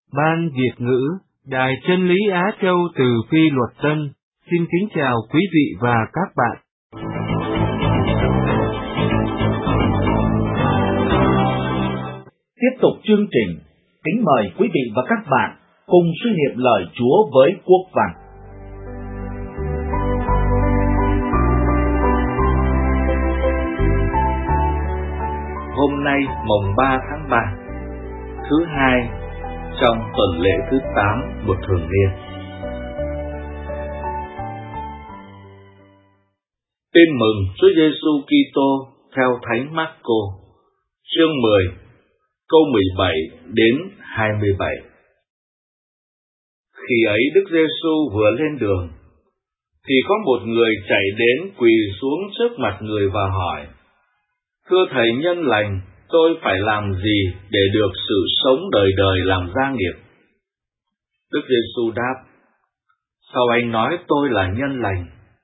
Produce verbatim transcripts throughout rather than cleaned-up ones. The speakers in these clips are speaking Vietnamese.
Ban Việt ngữ, Đài Chân lý Á Châu từ Phi Luật Tân, xin kính chào quý vị và các bạn. Tiếp tục chương trình, kính mời quý vị và các bạn cùng suy niệm lời Chúa với Quốc Văn. Hôm nay mồng ba tháng ba, thứ hai trong tuần lễ thứ tám một thường niên. Tin mừng Chúa Giêsu Kitô theo Thánh Mác-cô, chương mười, câu mười bảy đến hai mươi bảy. Khi ấy Đức Giêsu vừa lên đường, thì có một người chạy đến quỳ xuống trước mặt người và hỏi: Thưa Thầy nhân lành, tôi phải làm gì để được sự sống đời đời làm gia nghiệp? Đức Giêsu đáp: Sao anh nói tôi là nhân lành?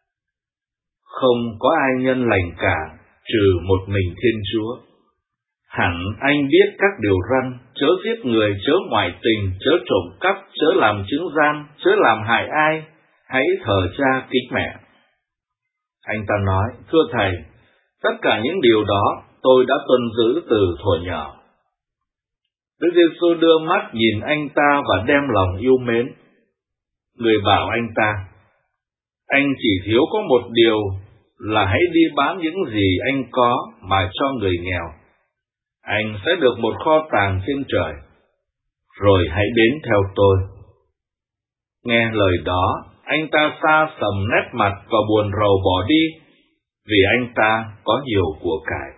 Không có ai nhân lành cả, trừ một mình Thiên Chúa. Hẳn anh biết các điều răn: chớ giết người, chớ ngoại tình, chớ trộm cắp, chớ làm chứng gian, chớ làm hại ai, hãy thờ cha kính mẹ. Anh ta nói: Thưa Thầy, tất cả những điều đó tôi đã tuân giữ từ thuở nhỏ. Đức Giêsu đưa mắt nhìn anh ta và đem lòng yêu mến. Người bảo anh ta: Anh chỉ thiếu có một điều là hãy đi bán những gì anh có mà cho người nghèo. Anh sẽ được một kho tàng trên trời. Rồi hãy đến theo tôi. Nghe lời đó, anh ta xa sầm nét mặt và buồn rầu bỏ đi, vì anh ta có nhiều của cải.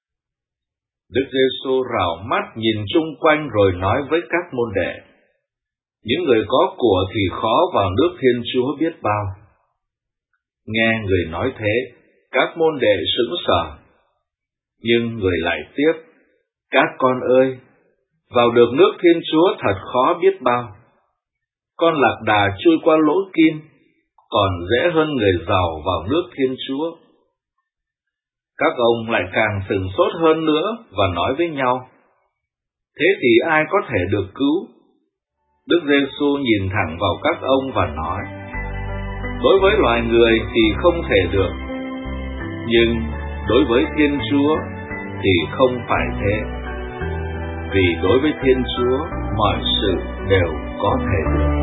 Đức Giêsu rảo mắt nhìn chung quanh rồi nói với các môn đệ: Những người có của thì khó vào nước Thiên Chúa biết bao. Nghe người nói thế, các môn đệ sững sờ. Nhưng người lại tiếp: Các con ơi, vào được nước Thiên Chúa thật khó biết bao. Con lạc đà chui qua lỗ kim, còn dễ hơn người giàu vào nước Thiên Chúa. Các ông lại càng sửng sốt hơn nữa và nói với nhau: Thế thì ai có thể được cứu? Đức Giêsu nhìn thẳng vào các ông và nói: Đối với loài người thì không thể được, nhưng đối với Thiên Chúa thì không phải thế. Vì đối với Thiên Chúa mọi sự đều có thể được.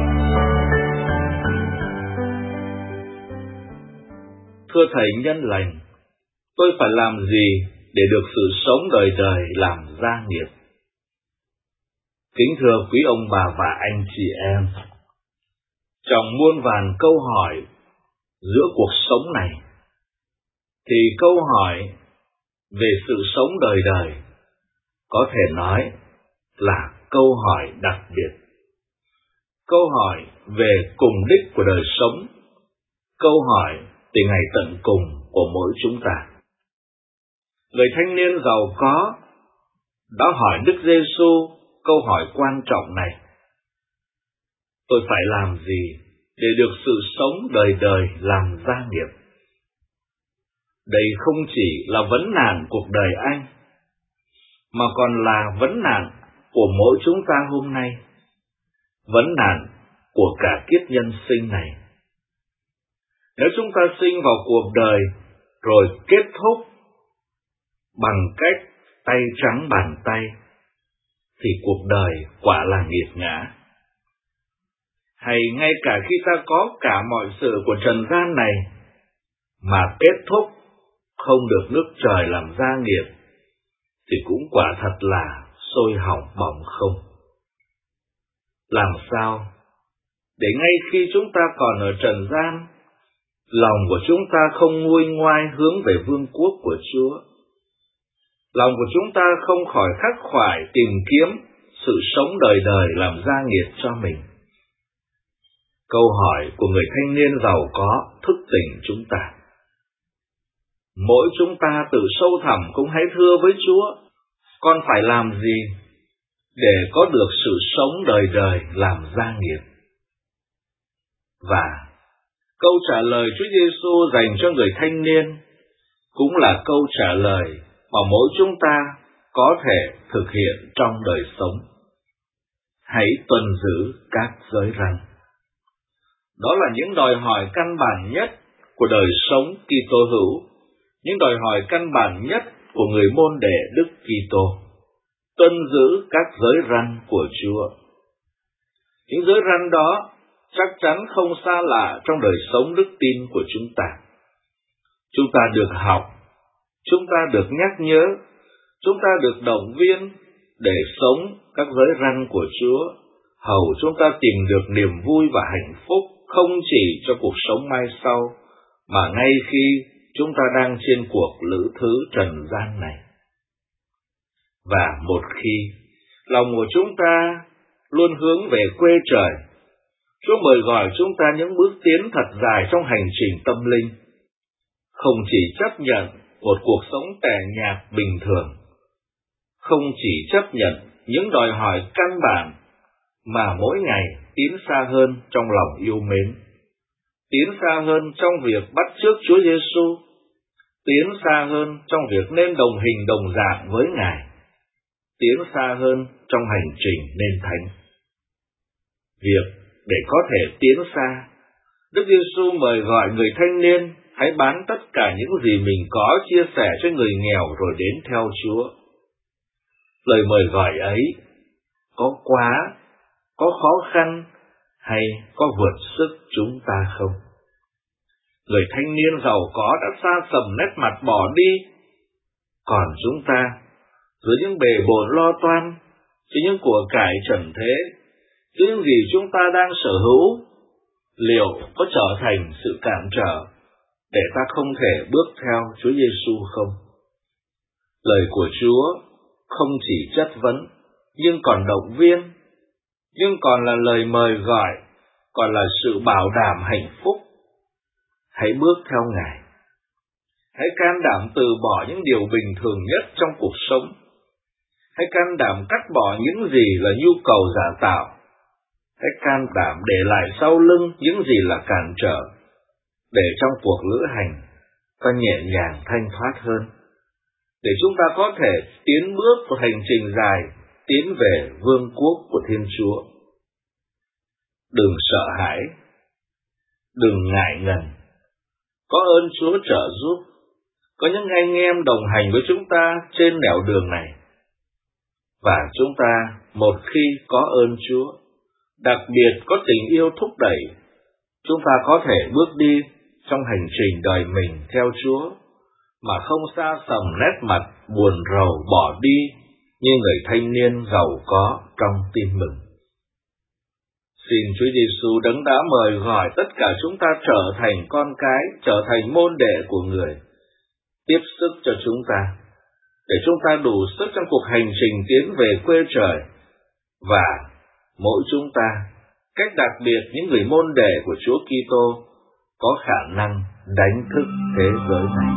Thưa Thầy nhân lành, tôi phải làm gì để được sự sống đời đời làm gia nghiệp? Kính thưa quý ông bà và anh chị em, trong muôn vàn câu hỏi giữa cuộc sống này, thì câu hỏi về sự sống đời đời có thể nói là câu hỏi đặc biệt. Câu hỏi về cùng đích của đời sống, câu hỏi từ ngày tận cùng của mỗi chúng ta. Người thanh niên giàu có đã hỏi Đức Giêsu câu hỏi quan trọng này: Tôi phải làm gì để được sự sống đời đời làm gia nghiệp? Đây không chỉ là vấn nạn cuộc đời anh, mà còn là vấn nạn của mỗi chúng ta hôm nay, vấn nạn của cả kiếp nhân sinh này. Nếu chúng ta sinh vào cuộc đời rồi kết thúc bằng cách tay trắng bàn tay, thì cuộc đời quả là nghiệt ngã. Hay ngay cả khi ta có cả mọi sự của trần gian này, mà kết thúc không được nước trời làm gia nghiệp, thì cũng quả thật là sôi hỏng bỏng không. Làm sao để ngay khi chúng ta còn ở trần gian, lòng của chúng ta không nguôi ngoai hướng về vương quốc của Chúa? Lòng của chúng ta không khỏi khắc khoải tìm kiếm sự sống đời đời làm gia nghiệp cho mình? Câu hỏi của người thanh niên giàu có thức tỉnh chúng ta. Mỗi chúng ta tự sâu thẳm cũng hãy thưa với Chúa: Con phải làm gì để có được sự sống đời đời làm gia nghiệp? Và câu trả lời Chúa Giêsu dành cho người thanh niên cũng là câu trả lời mà mỗi chúng ta có thể thực hiện trong đời sống. hãy tuân giữ các giới răn. Đó là những đòi hỏi căn bản nhất của đời sống Kitô hữu, những đòi hỏi căn bản nhất của người môn đệ Đức Kitô. Tuân giữ các giới răn của Chúa. Những giới răn đó chắc chắn không xa lạ trong đời sống đức tin của chúng ta. Chúng ta được học, chúng ta được nhắc nhớ, chúng ta được động viên để sống các giới răn của Chúa, hầu chúng ta tìm được niềm vui và hạnh phúc không chỉ cho cuộc sống mai sau, mà ngay khi chúng ta đang trên cuộc lữ thứ trần gian này. Và một khi lòng của chúng ta luôn hướng về quê trời, Chúa mời gọi chúng ta những bước tiến thật dài trong hành trình tâm linh, không chỉ chấp nhận một cuộc sống tẻ nhạt bình thường, không chỉ chấp nhận những đòi hỏi căn bản, mà mỗi ngày tiến xa hơn trong lòng yêu mến, tiến xa hơn trong việc bắt chước Chúa Giêsu, tiến xa hơn trong việc nên đồng hình đồng dạng với Ngài, tiến xa hơn trong hành trình nên thánh. Việc để có thể tiến xa, Đức Giêsu mời gọi người thanh niên hãy bán tất cả những gì mình có chia sẻ cho người nghèo rồi đến theo Chúa. Lời mời gọi ấy có quá, có khó khăn hay có vượt sức chúng ta không? Người thanh niên giàu có đã xa sầm nét mặt bỏ đi, còn chúng ta dưới những bề bộn lo toan, với những của cải trần thế, với những gì chúng ta đang sở hữu, liệu có trở thành sự cản trở để ta không thể bước theo Chúa Giêsu không? Lời của Chúa không chỉ chất vấn, nhưng còn động viên, nhưng còn là lời mời gọi, còn là sự bảo đảm hạnh phúc. Hãy bước theo Ngài. Hãy can đảm từ bỏ những điều bình thường nhất trong cuộc sống. Hãy can đảm cắt bỏ những gì là nhu cầu giả tạo. Hãy can đảm để lại sau lưng những gì là cản trở, để trong cuộc lữ hành ta nhẹ nhàng thanh thoát hơn, để chúng ta có thể tiến bước một hành trình dài, tiến về vương quốc của Thiên Chúa. Đừng sợ hãi, đừng ngại ngần, có ơn Chúa trợ giúp, có những anh em đồng hành với chúng ta trên nẻo đường này. Và chúng ta, một khi có ơn Chúa, đặc biệt có tình yêu thúc đẩy, chúng ta có thể bước đi trong hành trình đời mình theo Chúa, mà không xa sầm nét mặt buồn rầu bỏ đi như người thanh niên giàu có trong tin mừng. Xin Chúa Giêsu đấng đã mời gọi tất cả chúng ta trở thành con cái, trở thành môn đệ của Người, tiếp sức cho chúng ta, để chúng ta đủ sức trong cuộc hành trình tiến về quê trời, và mỗi chúng ta, cách đặc biệt những người môn đệ của Chúa Kitô, có khả năng đánh thức thế giới này.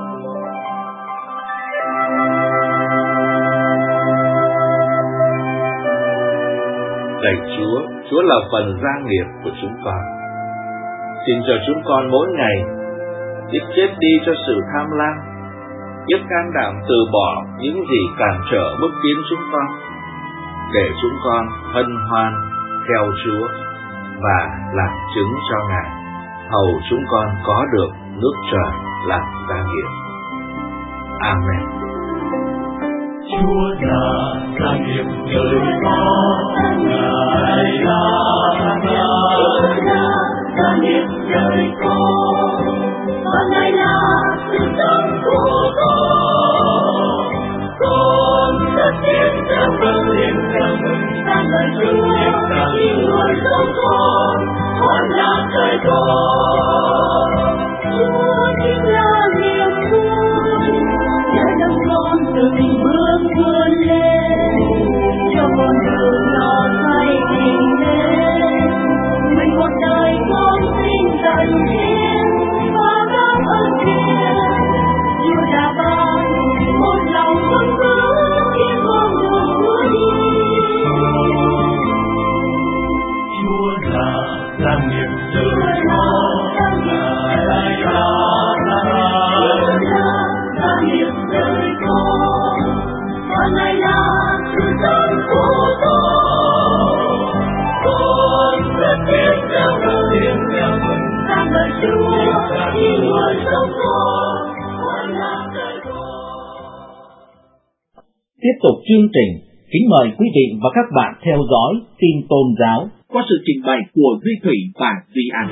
Lạy Chúa, Chúa là phần gia nghiệp của chúng con. Xin cho chúng con mỗi ngày biết chết đi cho sự tham lam, biết can đảm từ bỏ những gì cản trở bước tiến chúng con, để chúng con hân hoan theo Chúa và làm chứng cho Ngài, hầu chúng con có được nước trời làm gia nghiệp. Amen. Chúa là gia nghiệp đời con, Ngài là gia nghiệp đời con, và Ngài là sự sống của con. Con sẽ tiến theo vâng lên theo mừng ta là Chúa, khi người sống con, con là trời con. Chúa chính là niềm vui, để đấng con từ mình bước vươn lên, cho con đường nhỏ thay hình lên. Mình một đời con xin tận hiến và cảm ơn Thiên, Chúa đã ban một lòng con bước khi con đường Chúa đi. Chúa là gia nghiệp đời con. Tiếp tục chương trình, kính mời quý vị và các bạn theo dõi tin tôn giáo qua sự trình bày của Duy Thủy và Duy An.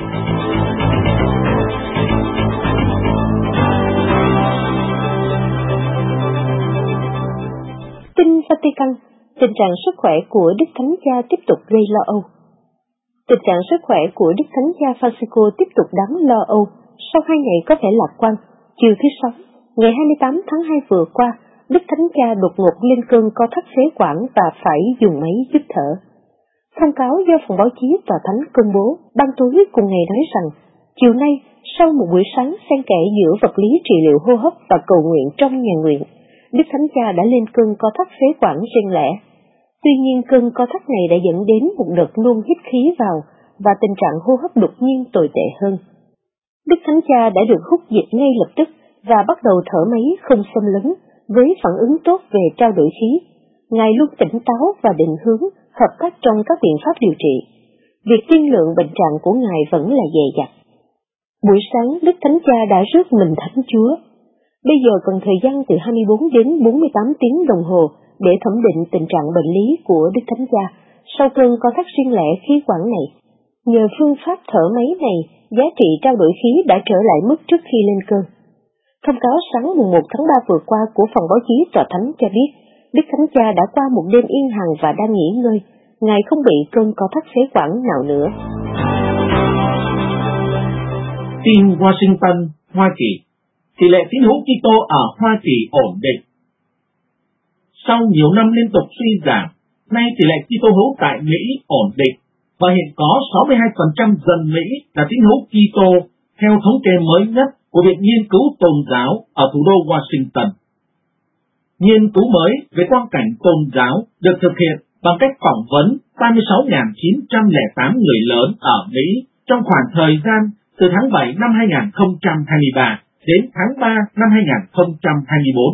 Tin Vatican, tình trạng sức khỏe của Đức Thánh Cha tiếp tục gây lo âu. Tình trạng sức khỏe của Đức Thánh Cha Francisco tiếp tục đáng lo âu sau hai ngày có vẻ lạc quan. Chiều thứ Sáu, ngày hai mươi tám tháng hai vừa qua, Đức Thánh Cha đột ngột lên cơn co thắt phế quản và phải dùng máy giúp thở. Thông cáo do phòng báo chí Tòa Thánh công bố ban tối cùng ngày nói rằng, chiều nay, sau một buổi sáng xen kẽ giữa vật lý trị liệu hô hấp và cầu nguyện trong nhà nguyện, Đức Thánh Cha đã lên cơn co thắt phế quản riêng lẻ. Tuy nhiên cơn co thắt này đã dẫn đến một đợt nôn hít khí vào và tình trạng hô hấp đột nhiên tồi tệ hơn. Đức Thánh Cha đã được hút dịch ngay lập tức và bắt đầu thở máy không xâm lấn với phản ứng tốt về trao đổi khí. Ngài luôn tỉnh táo và định hướng, hợp tác trong các biện pháp điều trị. Việc tiên lượng bệnh trạng của Ngài vẫn là dè dặt. Buổi sáng, Đức Thánh Cha đã rước mình Thánh Chúa. Bây giờ cần thời gian từ hai mươi bốn đến bốn mươi tám tiếng đồng hồ để thẩm định tình trạng bệnh lý của Đức Thánh Cha sau cơn co thắt riêng lẻ khí quản này. Nhờ phương pháp thở máy này, giá trị trao đổi khí đã trở lại mức trước khi lên cơn. Thông cáo sáng mùng một tháng ba vừa qua của phòng báo chí Tòa Thánh cho biết, Đức Thánh Cha đã qua một đêm yên hằng và đang nghỉ ngơi. Ngài không bị cơn co thắt phế quản nào nữa. Tin Washington, Hoa Kỳ. Tỷ lệ tín hữu Kitô ở Hoa Kỳ ổn định. Sau nhiều năm liên tục suy giảm, nay tỷ lệ Kitô hữu tại Mỹ ổn định và hiện có sáu mươi hai phần trăm dân Mỹ là tín hữu Kitô theo thống kê mới nhất của Viện Nghiên cứu Tôn giáo ở thủ đô Washington. Nghiên cứu mới về quan cảnh tôn giáo được thực hiện bằng cách phỏng vấn ba mươi sáu nghìn chín trăm lẻ tám người lớn ở Mỹ trong khoảng thời gian từ tháng bảy năm hai nghìn không trăm hai mươi ba đến tháng ba năm hai nghìn không trăm hai mươi bốn.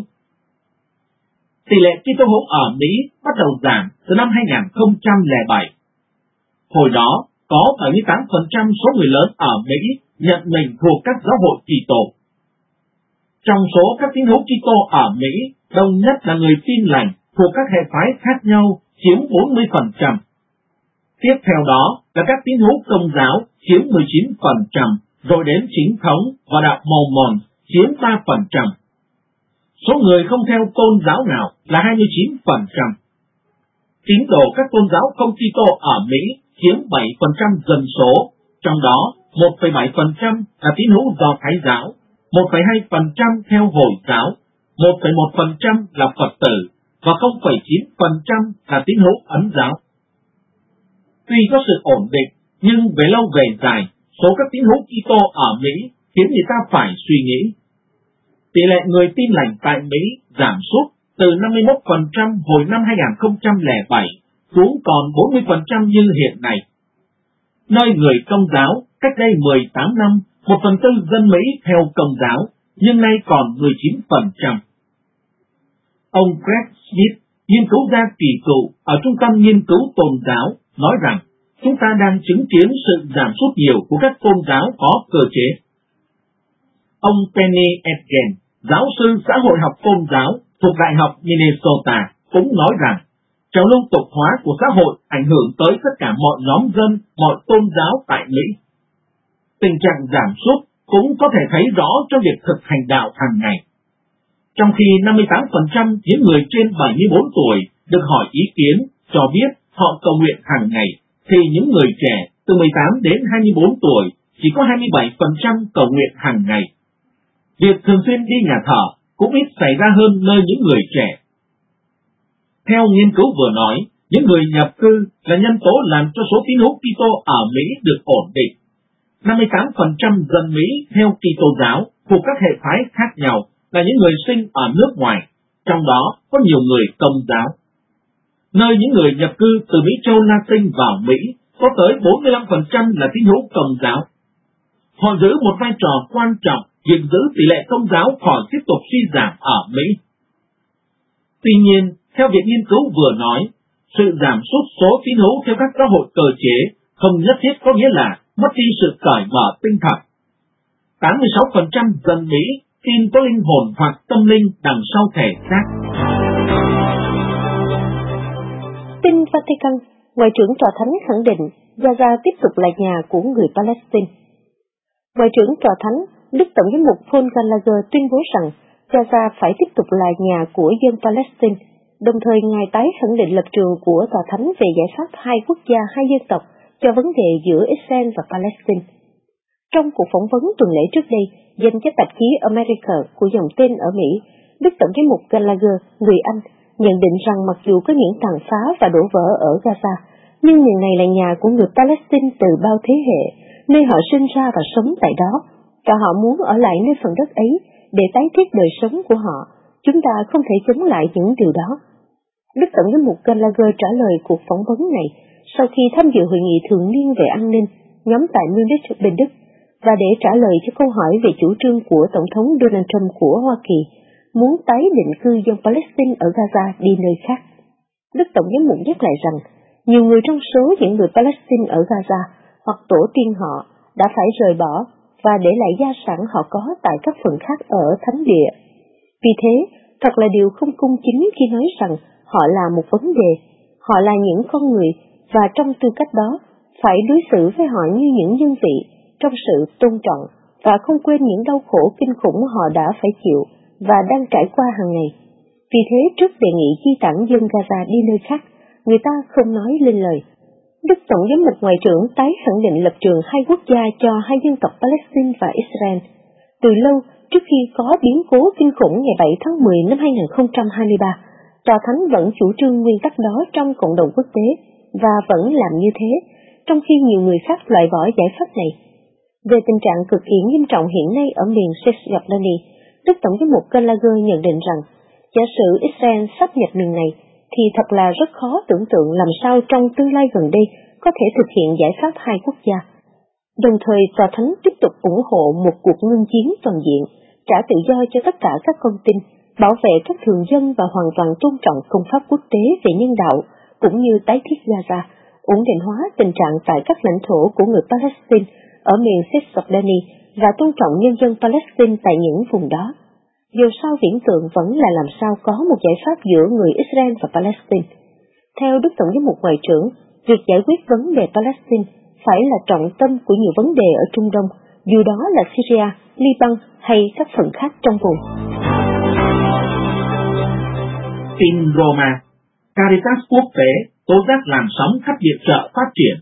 Tỷ lệ Kitô hữu ở Mỹ bắt đầu giảm từ năm hai nghìn không trăm lẻ bảy. Hồi đó, có bảy mươi tám phần trăm số người lớn ở Mỹ nhận mình thuộc các giáo hội Kitô. Trong số các tín hữu Kitô ở Mỹ, đông nhất là người Tin lành thuộc các hệ phái khác nhau chiếm bốn mươi phần trăm. Tiếp theo đó là các tín hữu Công giáo chiếm mười chín phần trăm, rồi đến Chính thống và đạo Mormon chiếm ba phần trăm. Số người không theo tôn giáo nào là hai mươi chín phần trăm. Tín đồ các tôn giáo không Kitô ở Mỹ chiếm bảy phần trăm dân số, trong đó một phẩy bảy phần trăm là tín hữu Do Thái giáo, một phẩy hai phần trăm theo Hồi giáo, một phẩy một phần trăm là Phật tử và không phẩy chín phần trăm là tín hữu Ấn giáo. Tuy có sự ổn định, nhưng về lâu về dài, số các tín hữu Kitô ở Mỹ khiến người ta phải suy nghĩ. Tỷ lệ người Tin lành tại Mỹ giảm sút từ năm mươi mốt phần trăm hồi năm hai nghìn không trăm lẻ bảy xuống còn bốn mươi phần trăm như hiện nay. Nơi người Công giáo cách đây mười tám năm, một phần tư dân Mỹ theo Công giáo, nhưng nay còn mười chín phần trăm. Ông Greg Smith, nghiên cứu gia kỳ cựu ở Trung tâm Nghiên cứu Tôn giáo, nói rằng chúng ta đang chứng kiến sự giảm sút nhiều của các tôn giáo có cơ chế. Ông Penny Etgen, giáo sư xã hội học tôn giáo thuộc Đại học Minnesota, cũng nói rằng trào lưu tục hóa của xã hội ảnh hưởng tới tất cả mọi nhóm dân, mọi tôn giáo tại Mỹ. Tình trạng giảm sút cũng có thể thấy rõ trong việc thực hành đạo hàng ngày. Trong khi năm mươi tám phần trăm những người trên bảy mươi bốn tuổi được hỏi ý kiến cho biết họ cầu nguyện hàng ngày, thì những người trẻ từ mười tám đến hai mươi bốn tuổi chỉ có hai mươi bảy phần trăm cầu nguyện hàng ngày. Việc thường xuyên đi nhà thờ cũng ít xảy ra hơn nơi những người trẻ. Theo nghiên cứu vừa nói, những người nhập cư là nhân tố làm cho số tín hữu Kitô ở Mỹ được ổn định. năm mươi tám phần trăm dân Mỹ theo Kitô giáo thuộc các hệ phái khác nhau là những người sinh ở nước ngoài, trong đó có nhiều người Công giáo. Nơi những người nhập cư từ Mỹ châu Latin vào Mỹ có tới bốn mươi lăm phần trăm là tín hữu Công giáo. Họ giữ một vai trò quan trọng việc giữ tỷ lệ Công giáo khỏi tiếp tục suy giảm ở Mỹ. Tuy nhiên, theo việc nghiên cứu vừa nói, sự giảm sút số tín hữu theo các giáo hội cơ chế không nhất thiết có nghĩa là mất đi sự cởi mở tinh thần. tám mươi sáu phần trăm dân Mỹ tin có linh hồn hoặc tâm linh đằng sau thể xác. tin Vatican, Ngoại trưởng Tòa Thánh khẳng định Gaza tiếp tục là nhà của người Palestine. Ngoại trưởng Tòa Thánh, Đức Tổng giám mục Paul Gallagher tuyên bố rằng Gaza phải tiếp tục là nhà của dân Palestine, đồng thời Ngài tái khẳng định lập trường của Tòa Thánh về giải pháp hai quốc gia hai dân tộc cho vấn đề giữa Israel và Palestine. Trong cuộc phỏng vấn tuần lễ trước đây, dành cho tạp chí America của dòng tên ở Mỹ, Đức Tổng giám mục Gallagher, người Anh, nhận định rằng mặc dù có những tàn phá và đổ vỡ ở Gaza, nhưng miền này là nhà của người Palestine từ bao thế hệ, nơi họ sinh ra và sống tại đó, và họ muốn ở lại nơi phần đất ấy để tái thiết đời sống của họ. Chúng ta không thể chống lại những điều đó. Đức Tổng giám mục Gallagher trả lời cuộc phỏng vấn này sau khi tham dự hội nghị thường niên về an ninh nhóm tại Munich, bên Đức, và để trả lời cho câu hỏi về chủ trương của Tổng thống Donald Trump của Hoa Kỳ muốn tái định cư dân Palestine ở Gaza đi nơi khác. Đức Tổng giám mục nhắc lại rằng nhiều người trong số những người Palestine ở Gaza hoặc tổ tiên họ đã phải rời bỏ và để lại gia sản họ có tại các phần khác ở thánh địa. Vì thế, thật là điều không cung chính khi nói rằng họ là một vấn đề, họ là những con người và trong tư cách đó phải đối xử với họ như những nhân vị trong sự tôn trọng và không quên những đau khổ kinh khủng họ đã phải chịu và đang trải qua hàng ngày. Vì thế, trước đề nghị di tản dân Gaza đi nơi khác, người ta không nói lên lời. Đức Tổng giám mục Ngoại trưởng tái khẳng định lập trường hai quốc gia cho hai dân tộc Palestine và Israel. Từ lâu, trước khi có biến cố kinh khủng ngày bảy tháng mười năm hai nghìn không trăm hai mươi ba, Tòa Thánh vẫn chủ trương nguyên tắc đó trong cộng đồng quốc tế và vẫn làm như thế, trong khi nhiều người khác loại bỏ giải pháp này. Về tình trạng cực kỳ nghiêm trọng hiện nay ở miền Cisjordania, Đức Tổng giám mục Gallagher nhận định rằng giả sử Israel sắp nhập miền này, thì thật là rất khó tưởng tượng làm sao trong tương lai gần đây có thể thực hiện giải pháp hai quốc gia. Đồng thời, Tòa Thánh tiếp tục ủng hộ một cuộc ngưng chiến toàn diện, trả tự do cho tất cả các con tin, bảo vệ các thường dân và hoàn toàn tôn trọng công pháp quốc tế về nhân đạo, cũng như tái thiết Gaza, ổn định hóa tình trạng tại các lãnh thổ của người Palestine ở miền Cisjordania và tôn trọng nhân dân Palestine tại những vùng đó. Dù sao viễn tượng vẫn là làm sao có một giải pháp giữa người Israel và Palestine. Theo Đức Tổng giám mục Ngoại trưởng, việc giải quyết vấn đề Palestine phải là trọng tâm của nhiều vấn đề ở Trung Đông, dù đó là Syria, Liban hay các phần khác trong vùng. Tin Roma, Caritas quốc tế tố giác làn sóng cắt viện trợ phát triển.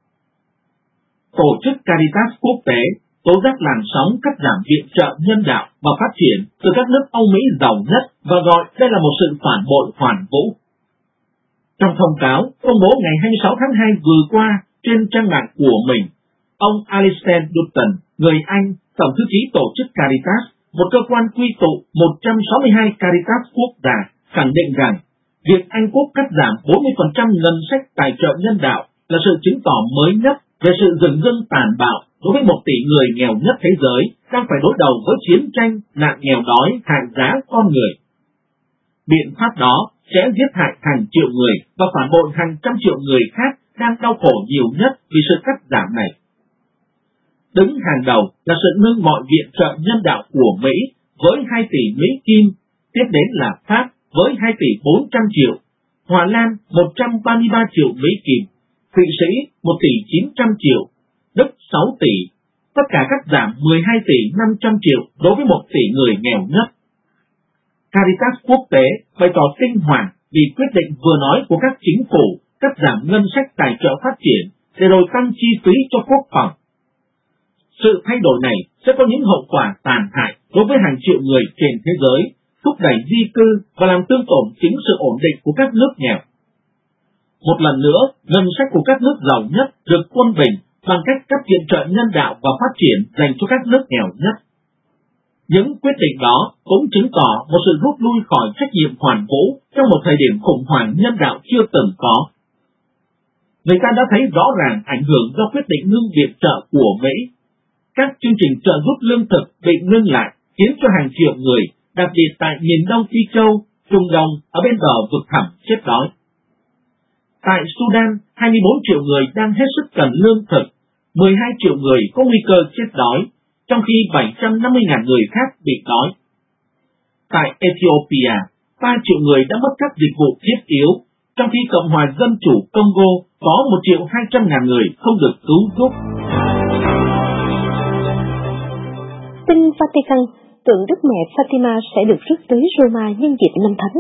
Tổ chức Caritas quốc tế tố giác làn sóng cắt giảm viện trợ nhân đạo và phát triển từ các nước Âu Mỹ giàu nhất và gọi đây là một sự phản bội hoàn vũ. Trong thông cáo công bố ngày hai mươi sáu tháng hai vừa qua trên trang mạng của mình, ông Alistair Dutton, người Anh, Tổng thư ký tổ chức Caritas, một cơ quan quy tụ một trăm sáu mươi hai Caritas quốc gia, khẳng định rằng việc Anh Quốc cắt giảm bốn mươi phần trăm ngân sách tài trợ nhân đạo là sự chứng tỏ mới nhất về sự dừng dưng tàn bạo đối với một tỷ người nghèo nhất thế giới đang phải đối đầu với chiến tranh, nạn nghèo đói, hại giá con người. Biện pháp đó sẽ giết hại hàng triệu người và phản bội hàng trăm triệu người khác đang đau khổ nhiều nhất vì sự cắt giảm này. Đứng hàng đầu là sự ngưng mọi viện trợ nhân đạo của Mỹ với hai tỷ Mỹ Kim, tiếp đến là Pháp với hai tỷ bốn trăm triệu, Hòa Lan một trăm ba mươi ba triệu Mỹ Kim, Thụy Sĩ một tỷ chín trăm triệu, Đức sáu tỷ, tất cả cắt giảm mười hai tỷ năm trăm triệu đối với một tỷ người nghèo nhất. Caritas quốc tế bày tỏ kinh hoàng vì quyết định vừa nói của các chính phủ cắt giảm ngân sách tài trợ phát triển để rồi tăng chi phí cho quốc phòng. Sự thay đổi này sẽ có những hậu quả tàn hại đối với hàng triệu người trên thế giới, thúc đẩy di cư và làm tương tổn chính sự ổn định của các nước nghèo. Một lần nữa, ngân sách của các nước giàu nhất được quân bình bằng cách cắt viện trợ nhân đạo và phát triển dành cho các nước nghèo nhất. Những quyết định đó cũng chứng tỏ một sự rút lui khỏi trách nhiệm hoàn vũ trong một thời điểm khủng hoảng nhân đạo chưa từng có. Người ta đã thấy rõ ràng ảnh hưởng do quyết định ngưng viện trợ của Mỹ. Các chương trình trợ giúp lương thực bị ngưng lại khiến cho hàng triệu người, đặc biệt tại miền Đông Phi Châu, Trung Đông ở bên bờ vực thẳm chết đói. Tại Sudan, hai mươi bốn triệu người đang hết sức cần lương thực, mười hai triệu người có nguy cơ chết đói, trong khi bảy trăm năm mươi nghìn người khác bị đói. Tại Ethiopia, ba triệu người đã mất các dịch vụ thiết yếu, trong khi Cộng hòa Dân chủ Congo có một triệu hai trăm ngàn người không được cứu giúp. Tin Vatican, tượng Đức Mẹ Fatima sẽ được rước tới Roma nhân dịp năm Thánh.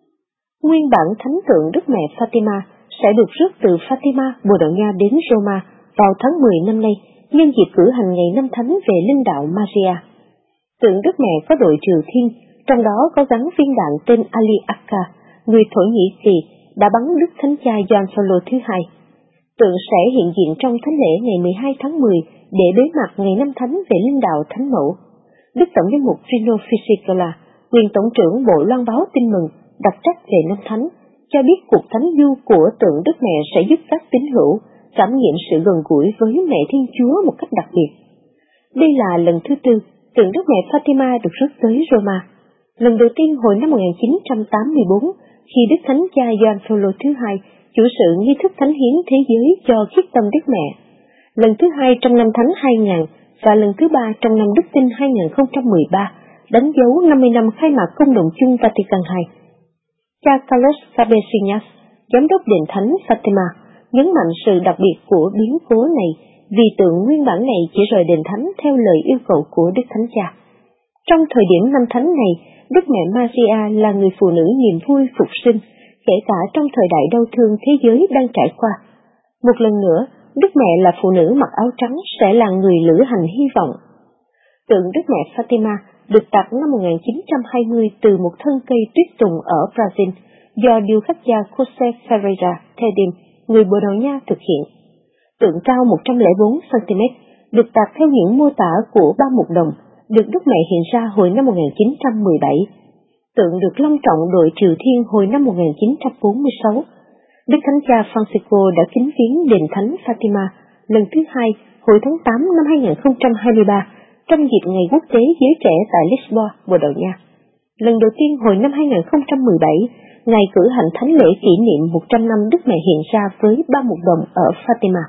Nguyên bản thánh tượng Đức Mẹ Fatima sẽ được rước từ Fatima, Bồ Đào Nha đến Roma vào tháng mười năm nay, nhân dịp cử hành ngày năm Thánh về linh đạo Maria. Tượng Đức Mẹ có đội triều thiên, trong đó có gắn viên đạn tên Ali Akka, người Thổ Nhĩ Kỳ đã bắn Đức Thánh Cha Gioan Phaolô thứ hai. Tượng sẽ hiện diện trong thánh lễ ngày mười hai tháng mười để bế mạc ngày năm Thánh về linh đạo Thánh Mẫu. Đức Tổng giám mục Rino Fisichella, quyền tổng trưởng Bộ Loan báo Tin mừng, đặc trách về năm Thánh, cho biết cuộc thánh du của tượng Đức Mẹ sẽ giúp các tín hữu cảm nghiệm sự gần gũi với Mẹ Thiên Chúa một cách đặc biệt. Đây là lần thứ tư tượng Đức Mẹ Fatima được rước tới Roma. Lần đầu tiên hồi năm một nghìn chín trăm tám mươi tư, khi Đức Thánh Cha Gioan Phaolô thứ hai chủ sự nghi thức thánh hiến thế giới cho khiết tâm Đức Mẹ. Lần thứ hai trong năm Thánh hai nghìn và lần thứ ba trong năm Đức Tin hai nghìn không trăm mười ba, đánh dấu năm mươi năm khai mạc Công đồng chung Vatican hai. Cha Carlos Cabeciñas, giám đốc đền thánh Fatima, nhấn mạnh sự đặc biệt của biến cố này vì tượng nguyên bản này chỉ rời đền thánh theo lời yêu cầu của Đức Thánh Cha. Trong thời điểm năm Thánh này, Đức Mẹ Maria là người phụ nữ niềm vui phục sinh, kể cả trong thời đại đau thương thế giới đang trải qua. Một lần nữa, Đức Mẹ là phụ nữ mặc áo trắng sẽ là người lữ hành hy vọng. Tượng Đức Mẹ Fatima được tạc năm một nghìn chín trăm hai mươi từ một thân cây tuyết tùng ở Brazil do điêu khắc gia José Ferreira Tedim, người Bồ Đào Nha thực hiện. Tượng cao một trăm lẻ bốn xăng-ti-mét, được tạc theo những mô tả của ba mục đồng, được Đức Mẹ hiện ra hồi năm một nghìn chín trăm mười bảy. Tượng được long trọng đội triều thiên hồi năm một nghìn chín trăm bốn mươi sáu. Đức Thánh Cha Francisco đã kính viếng đền thánh Fatima lần thứ hai hồi tháng tám năm hai nghìn không trăm hai mươi ba trong dịp Ngày Quốc tế Giới Trẻ tại Lisboa, Bồ Đào Nha. Lần đầu tiên hồi năm hai nghìn không trăm mười bảy, Ngài cử hành thánh lễ kỷ niệm một trăm năm Đức Mẹ hiện ra với ba mục đồng ở Fatima.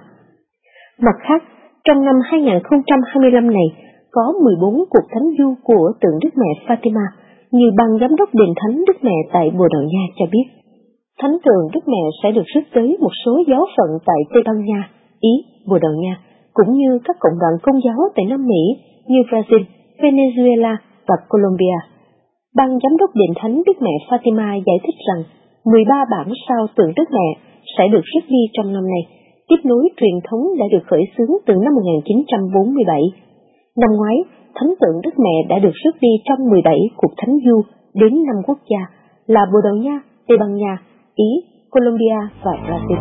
Mặt khác, trong năm hai nghìn không trăm hai mươi lăm này, có mười bốn cuộc thánh du của tượng Đức Mẹ Fatima, như ban giám đốc đền thánh Đức Mẹ tại Bồ Đào Nha cho biết. Thánh tượng Đức Mẹ sẽ được rước tới một số giáo phận tại Tây Ban Nha, Ý, Bồ Đào Nha, cũng như các cộng đoàn Công giáo tại Nam Mỹ như Brazil, Venezuela và Colombia. Ban giám đốc đền thánh Đức Mẹ Fatima giải thích rằng mười ba bản sao tượng Đức Mẹ sẽ được rước đi trong năm nay, tiếp nối truyền thống đã được khởi xướng từ năm một nghìn chín trăm bốn mươi bảy. Năm ngoái, thánh tượng Đức Mẹ đã được rước đi trong mười bảy cuộc thánh du đến năm quốc gia là Bồ Đào Nha, Tây Ban Nha, Ý, Colombia và Brazil.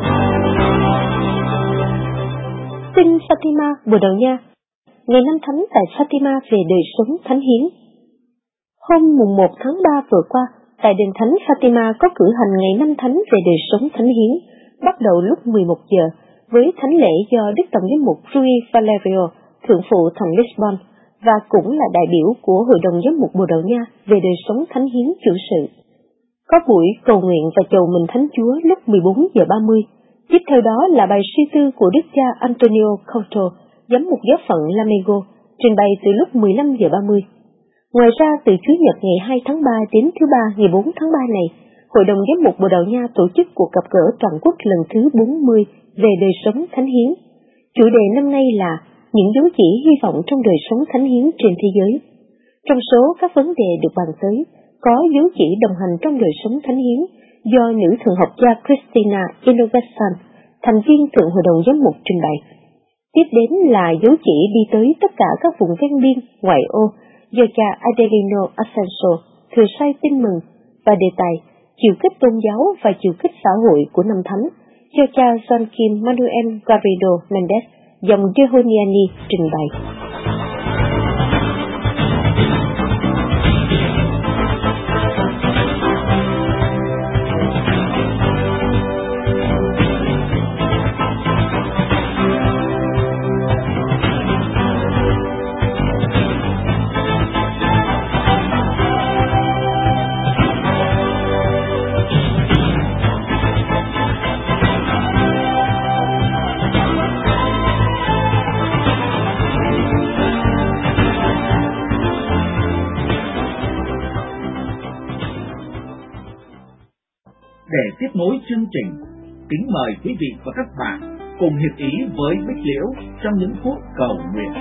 Tin Fatima, Bồ Đào Nha. Ngày năm Thánh tại Fatima về đời sống thánh hiến. Hôm mùng một tháng ba vừa qua, tại đền thánh Fatima có cử hành ngày năm Thánh về đời sống thánh hiến, bắt đầu lúc mười một giờ, với thánh lễ do Đức Tổng giám mục Rui Valerio, thượng phụ thành Lisbon, và cũng là đại biểu của Hội đồng giám mục Bồ Đào Nha về đời sống thánh hiến chủ sự. Có buổi cầu nguyện và chầu mừng Thánh Chúa lúc mười bốn giờ ba mươi. Tiếp theo đó là bài suy tư của Đức cha Antonio Couto, giám mục giáo phận Lamego, trình bày từ lúc mười lăm giờ ba mươi. Ngoài ra, từ Chủ nhật ngày hai tháng ba đến thứ ba ngày bốn tháng ba này, Hội đồng giám mục Bồ Đào Nha tổ chức cuộc gặp gỡ toàn quốc lần thứ bốn mươi về đời sống thánh hiến. Chủ đề năm nay là những dấu chỉ hy vọng trong đời sống thánh hiến trên thế giới. Trong số các vấn đề được bàn tới, có dấu chỉ đồng hành trong đời sống thánh hiến do nữ thượng học gia Cristina Inogassan, thành viên thượng hội đồng giám mục trình bày. Tiếp đến là dấu chỉ đi tới tất cả các vùng ven biên, ngoại ô do cha Adelino Ascenso, thừa sai tin mừng, và đề tài chiều kích tôn giáo và chiều kích xã hội của năm Thánh do cha Joaquim Manuel Garrido Mendes, dòng Jehoniani trình bày. nối chương trình, kính mời quý vị và các bạn cùng hiệp ý với Bích Liễu trong những phút cầu nguyện.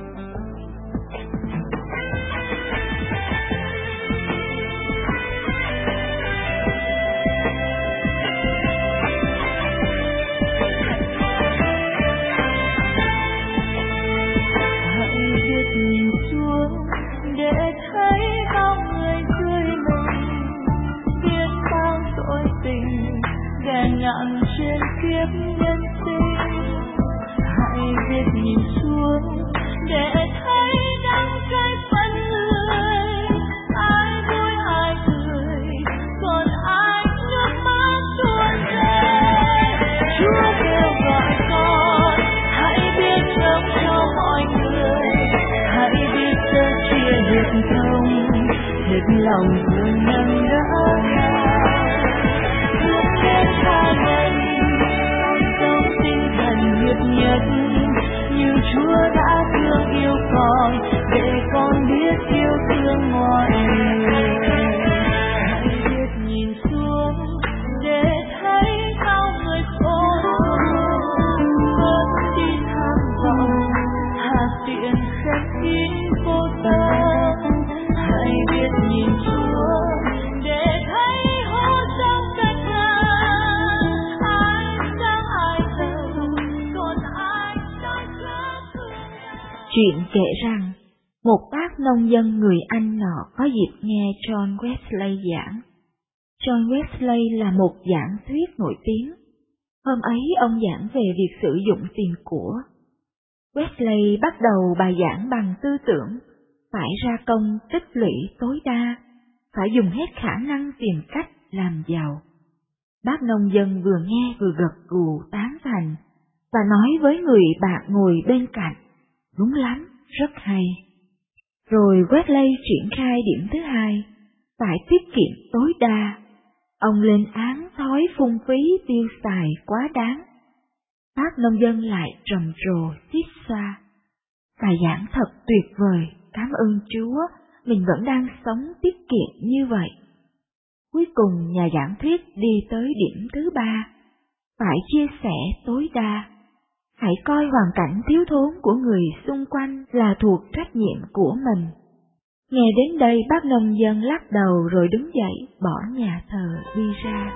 Ngạn trên kiếp nhân sinh, hãy biết nhìn xuống để thấy đắng cay phận người. Ai vui ai cười, còn ai nước mắt tuôn rơi. Chúa kêu gọi con, hãy biết sống cho mọi người, hãy biết sẻ chia được thông, hết lòng thương nâng đỡ nhau. Nhất như Chúa đã thương yêu con, để con biết yêu thương mọi người. Hãy biết nhìn xuống để thấy bao người khổ, con đi tham vọng hạ tiện khép kín vô tâm. Hãy biết nhìn xuống để thấy hố trong cách ngàn, ai sáng ai thờ. Chuyện kể rằng, một bác nông dân người Anh nọ có dịp nghe John Wesley giảng. John Wesley là một giảng thuyết nổi tiếng. Hôm ấy ông giảng về việc sử dụng tiền của. Wesley bắt đầu bài giảng bằng tư tưởng, phải ra công tích lũy tối đa, phải dùng hết khả năng tìm cách làm giàu. Bác nông dân vừa nghe vừa gật gù tán thành, và nói với người bạn ngồi bên cạnh, đúng lắm, rất hay. Rồi Wesley triển khai điểm thứ hai, phải tiết kiệm tối đa. Ông lên án thói phung phí tiêu xài quá đáng. Bác nông dân lại trầm trồ xít xoa. Bài giảng thật tuyệt vời, cảm ơn Chúa, mình vẫn đang sống tiết kiệm như vậy. Cuối cùng nhà giảng thuyết đi tới điểm thứ ba, phải chia sẻ tối đa. Hãy coi hoàn cảnh thiếu thốn của người xung quanh là thuộc trách nhiệm của mình. Nghe đến đây bác nông dân lắc đầu rồi đứng dậy bỏ nhà thờ đi ra.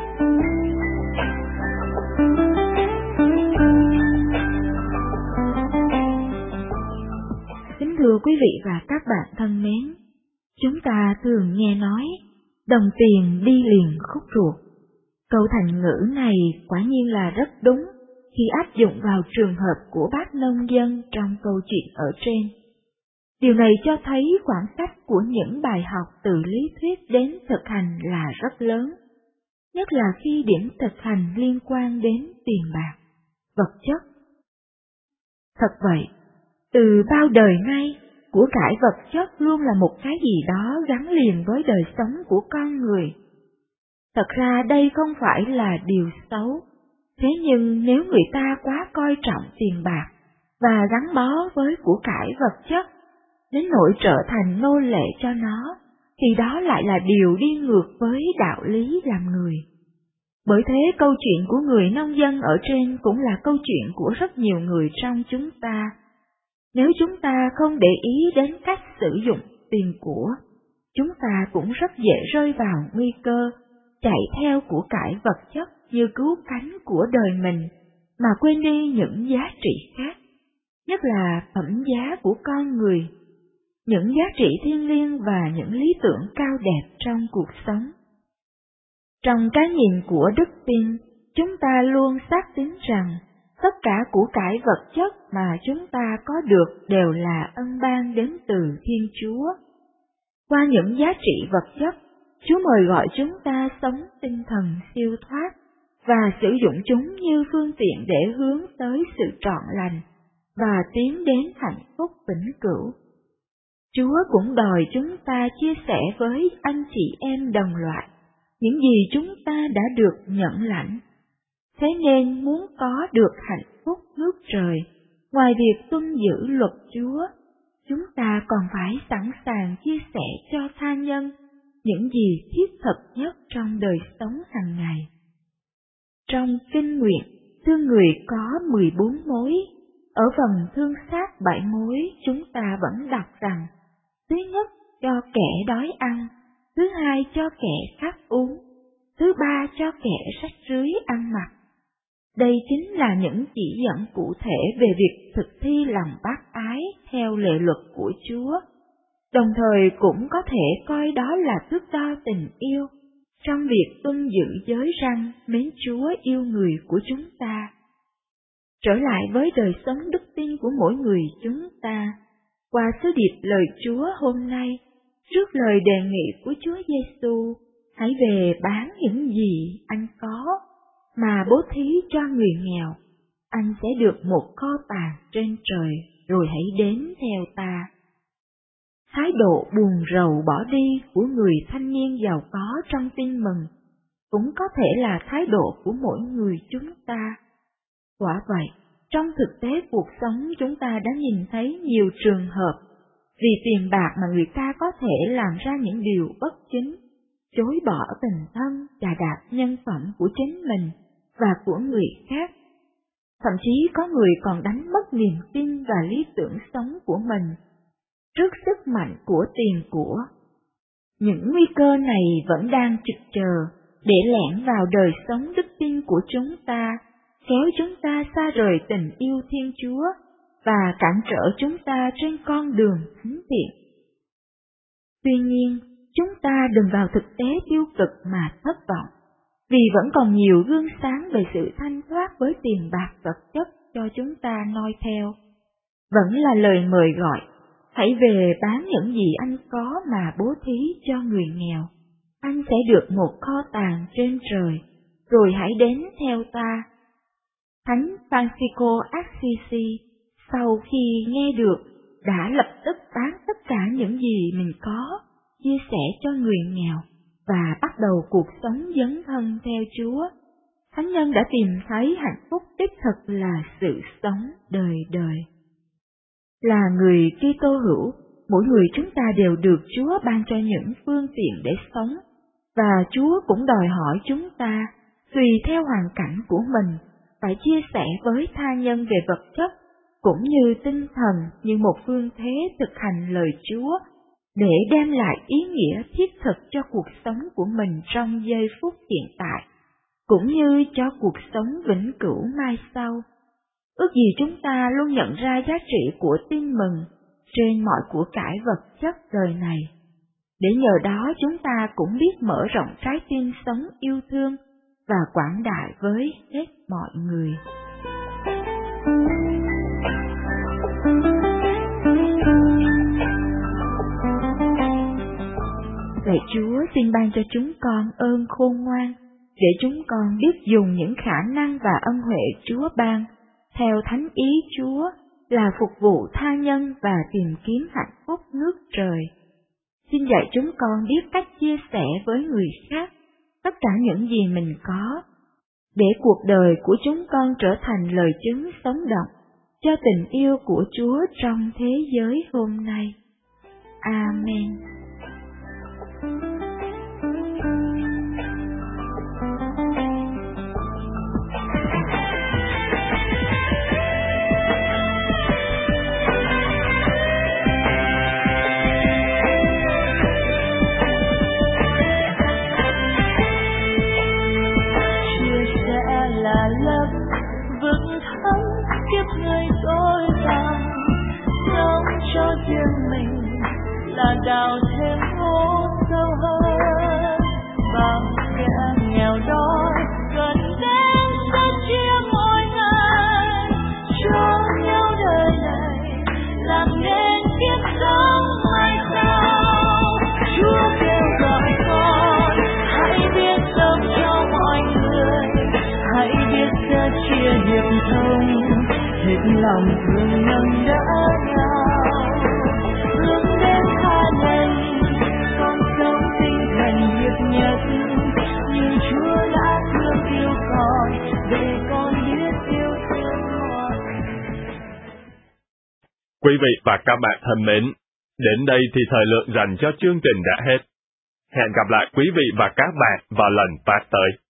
Kính thưa quý vị và các bạn thân mến, chúng ta thường nghe nói đồng tiền đi liền khúc ruột. Câu thành ngữ này quả nhiên là rất đúng khi áp dụng vào trường hợp của bác nông dân trong câu chuyện ở trên. Điều này cho thấy khoảng cách của những bài học từ lý thuyết đến thực hành là rất lớn, nhất là khi điểm thực hành liên quan đến tiền bạc, vật chất. Thật vậy, từ bao đời nay, của cải vật chất luôn là một cái gì đó gắn liền với đời sống của con người. Thật ra đây không phải là điều xấu, thế nhưng nếu người ta quá coi trọng tiền bạc và gắn bó với của cải vật chất, đến nỗi trở thành nô lệ cho nó, thì đó lại là điều đi ngược với đạo lý làm người. Bởi thế câu chuyện của người nông dân ở trên cũng là câu chuyện của rất nhiều người trong chúng ta. Nếu chúng ta không để ý đến cách sử dụng tiền của, chúng ta cũng rất dễ rơi vào nguy cơ chạy theo của cải vật chất như cứu cánh của đời mình, mà quên đi những giá trị khác, nhất là phẩm giá của con người, những giá trị thiêng liêng và những lý tưởng cao đẹp trong cuộc sống. Trong cái nhìn của đức tin, chúng ta luôn xác tín rằng tất cả của cải vật chất mà chúng ta có được đều là ân ban đến từ Thiên Chúa. Qua những giá trị vật chất, Chúa mời gọi chúng ta sống tinh thần siêu thoát và sử dụng chúng như phương tiện để hướng tới sự trọn lành và tiến đến hạnh phúc vĩnh cửu. Chúa cũng đòi chúng ta chia sẻ với anh chị em đồng loại những gì chúng ta đã được nhận lãnh. Thế nên muốn có được hạnh phúc nước trời, ngoài việc tuân giữ luật Chúa, chúng ta còn phải sẵn sàng chia sẻ cho tha nhân những gì thiết thực nhất trong đời sống hàng ngày. Trong kinh nguyện, thương người có mười bốn mối. Ở phần thương xác bảy mối, chúng ta vẫn đọc rằng: thứ nhất, cho kẻ đói ăn; thứ hai, cho kẻ khát uống; thứ ba, cho kẻ rách rưới ăn mặc. Đây chính là những chỉ dẫn cụ thể về việc thực thi lòng bác ái theo lệ luật của Chúa, đồng thời cũng có thể coi đó là thước đo tình yêu trong việc tuân giữ giới răn mến Chúa yêu người của chúng ta. Trở lại với đời sống đức tin của mỗi người chúng ta, qua sứ điệp lời Chúa hôm nay, trước lời đề nghị của Chúa Giêsu, hãy về bán những gì anh có mà bố thí cho người nghèo, anh sẽ được một kho tàng trên trời, rồi hãy đến theo ta. Thái độ buồn rầu bỏ đi của người thanh niên giàu có trong tin mừng cũng có thể là thái độ của mỗi người chúng ta. Quả vậy, trong thực tế cuộc sống chúng ta đã nhìn thấy nhiều trường hợp vì tiền bạc mà người ta có thể làm ra những điều bất chính, chối bỏ tình thân, chà đạp nhân phẩm của chính mình và của người khác. Thậm chí có người còn đánh mất niềm tin và lý tưởng sống của mình trước sức mạnh của tiền của. Những nguy cơ này vẫn đang trực chờ để lẻn vào đời sống đức tin của chúng ta, kéo chúng ta xa rời tình yêu Thiên Chúa và cản trở chúng ta trên con đường thánh thiện. Tuy nhiên, chúng ta đừng vào thực tế tiêu cực mà thất vọng, vì vẫn còn nhiều gương sáng về sự thanh thoát với tiền bạc vật chất cho chúng ta noi theo. Vẫn là lời mời gọi: hãy về bán những gì anh có mà bố thí cho người nghèo, anh sẽ được một kho tàng trên trời, rồi hãy đến theo ta. Thánh Francisco Assisi sau khi nghe được đã lập tức bán tất cả những gì mình có, chia sẻ cho người nghèo và bắt đầu cuộc sống dấn thân theo Chúa. Thánh nhân đã tìm thấy hạnh phúc đích thực là sự sống đời đời. Là người Kitô hữu, mỗi người chúng ta đều được Chúa ban cho những phương tiện để sống, và Chúa cũng đòi hỏi chúng ta, tùy theo hoàn cảnh của mình, phải chia sẻ với tha nhân về vật chất cũng như tinh thần như một phương thế thực hành lời Chúa để đem lại ý nghĩa thiết thực cho cuộc sống của mình trong giây phút hiện tại, cũng như cho cuộc sống vĩnh cửu mai sau. Ước gì chúng ta luôn nhận ra giá trị của tin mừng trên mọi của cải vật chất đời này, để nhờ đó chúng ta cũng biết mở rộng trái tim sống yêu thương và quảng đại với hết mọi người. Lạy Chúa, xin ban cho chúng con ơn khôn ngoan, để chúng con biết dùng những khả năng và ân huệ Chúa ban theo thánh ý Chúa là phục vụ tha nhân và tìm kiếm hạnh phúc nước trời. Xin dạy chúng con biết cách chia sẻ với người khác tất cả những gì mình có, để cuộc đời của chúng con trở thành lời chứng sống động cho tình yêu của Chúa trong thế giới hôm nay. Amen. Kiếp người tôi rằng sống cho riêng mình là đào thêm hố sâu hơn, bằng kẻ nghèo đói cần đến sẻ chia mỗi ngày cho nhau đời này, làm nên kiếp sống mai sau. Chúa kêu gọi con hãy biết sống cho mọi người, hãy biết sẻ chia hiệp thông, hết lòng thương nâng đỡ nhau, hướng đến tha nhân, con sống tinh thần hiệp nhất như Chúa đã thương yêu con, để con biết yêu thương mọi. Quý vị và các bạn thân mến, đến đây thì thời lượng dành cho chương trình đã hết. Hẹn gặp lại quý vị và các bạn vào lần phát tới.